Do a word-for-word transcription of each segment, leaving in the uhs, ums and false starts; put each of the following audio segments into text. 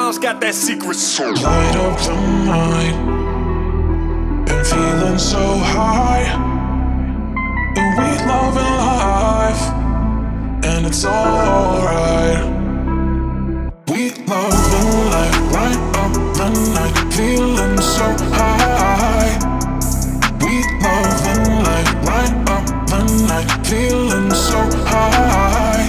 Styles got that secret sauce. Light up the night, been feeling so high, and we loving life, and it's alright. We loving life, right up the night, feeling so high. We loving life, right up the night, feeling so high.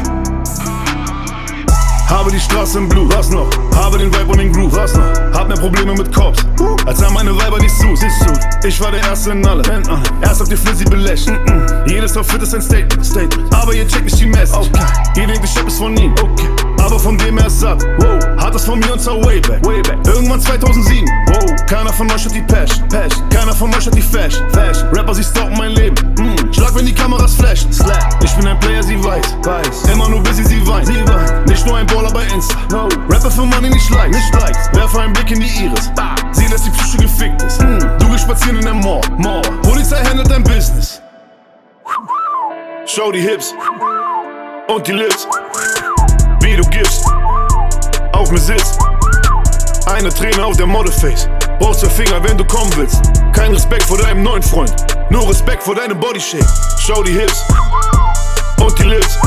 Habe die Straße im Blut, was noch? Habe den Vibe und den Groove, was noch? Hab mehr Probleme mit Cops, als haben meine Weiber die Sus. Ich war der Erste in alle, erst auf die Flizzy belächelt. mm -mm. Jedes Outfit ist ein Statement, Statement. Aber ihr checkt nicht die Message. Okay. Ihr denkt, ich hab es von ihm, okay. Aber von dem er ist satt. Wow. Hat es von mir und zwar way back. way back. Irgendwann zweitausendsieben. Wow. Keiner von euch hat die Passion. Passion. Keiner von euch hat die Fashion. Fashion. Rapper, sie stalken mein Leben. Mm. Schlag, wenn die Kameras flashen. Slap. Ich bin ein Player, sie weiß. weiß. Immer nur busy, sie weint. Sie weint. Nicht nur ein Baller bei Insta. No. Rapper für Money, nicht like. Nicht like. Werfe einen Blick in die Iris. Ah. Sie lässt die Psyche gefickt ist. Mm. Du gehst spazieren in der Mall. Mall. Polizei handelt dein Business. Schau die Hips und die Lips, wie du gibst, auf mir sitzt. Eine Träne auf der Modelface, brauchst zwei Finger, wenn du kommen willst. Kein Respekt vor deinem neuen Freund, nur Respekt vor deinem Bodyshape. Schau die Hips und die Lips,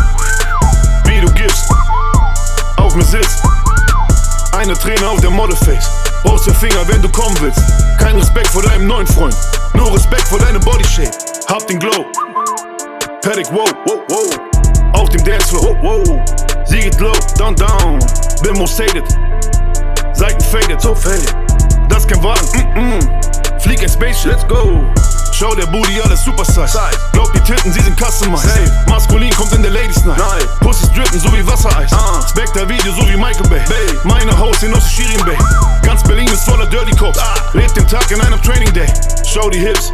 wie du gibst, auf mir sitzt. Eine Träne auf der Modelface, brauchst zwei Finger, wenn du kommen willst. Kein Respekt vor deinem neuen Freund, nur Respekt vor deinem Bodyshape. Hab den Glow, Paddock, wow, wow, wow. Auf dem Dancefloor, wow, wow. Sie geht low, down, down. Bin most hated, Seiten faded, so faded. Das ist kein Wagen, mm -mm. Flieg ein Spaceship, let's go. Schau der Booty, alles super size. Glaub die Titten, sie sind customized. Safe. Maskulin kommt in der Ladies Night. Night. Pussys drippen, so wie Wassereis. uh. Spectre Video, so wie Michael Bay. Bay. Meine Haus in Shirin Bay. Ganz Berlin ist voller Dirty Cops. ah. Lebt den Tag in einem Training Day. Schau die Hips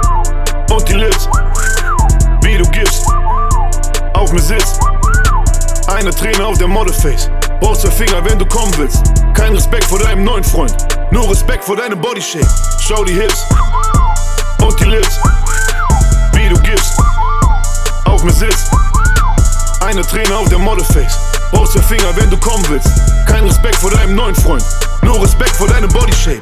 und die Lips, wie du gibst, auf mir sitzt. Eine Träne auf der Modelface, brauchst zwei Finger, wenn du kommen willst. Kein Respekt vor deinem neuen Freund, nur Respekt vor deinem Bodyshape. Schau die Hips und die Lips, wie du gibst, auf mir sitzt. Eine Träne auf der Modelface, brauchst zwei Finger, wenn du kommen willst. Kein Respekt vor deinem neuen Freund, nur Respekt vor deinem Bodyshape.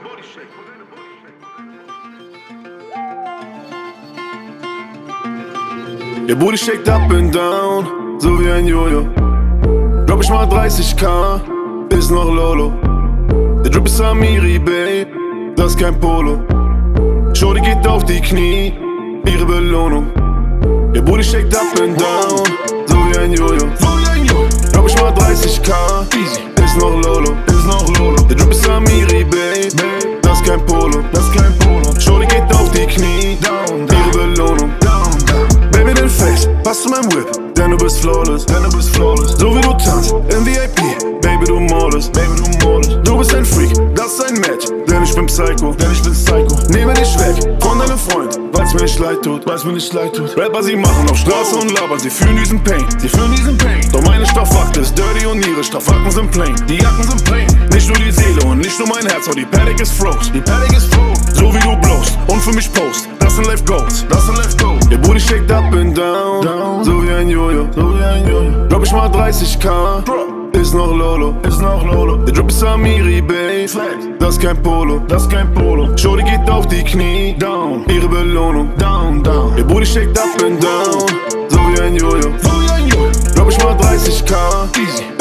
Der Booty shakt up and down, so wie ein Jojo. Glaub ich mal dreißig K, ist noch Lolo. Der Drip ist Amiri, babe, das ist kein Polo. Shorty geht auf die Knie, ihre Belohnung. Der Booty shakt up and down, so wie ein Jojo. Glaub ich mal dreißig K, ist noch Lolo. Der Drip ist Amiri, babe, das ist kein Polo. Shorty geht auf die Knie, ihre Belohnung. Baby, den Face, pass zu meinem Whip, denn du bist flawless, denn du bist flawless. So wie du tanzt, im V I P, Baby, du mordest, Baby, du mordest. Du bist ein Freak, das ist ein Match, denn ich bin Psycho, denn ich bin Psycho. Nehme dich weg von deinem Freund, weil's mir nicht leid tut, weil's mir nicht leid tut. Rapper, sie machen auf Straße und labern, sie fühlen diesen Pain, sie fühlen diesen Pain. Doch meine Stoffakte ist dirty und ihre Stoffakten sind plain. Die Jacken sind plain, nicht nur die Seele und nicht nur mein Herz, aber die Paddock ist froze, die Paddock ist froze. So wie du blowst und für mich post, das sind Life Goals, das sind Life Goals. Der Booty shakt up and down, down. So wie ein Jojo, so wie ein Jojo. Glaub ich mal dreißig K, Bro. Ist noch Lolo, ist noch Lolo. Der Drip ist Amiri, babe, das ist kein Polo, das ist kein Polo. Shorty geht auf die Knie, down, ihre Belohnung, down, down. Der Booty shakt up and down, so wie ein Jojo, so wie ein Jojo. Glaub ich mal dreißig K, easy.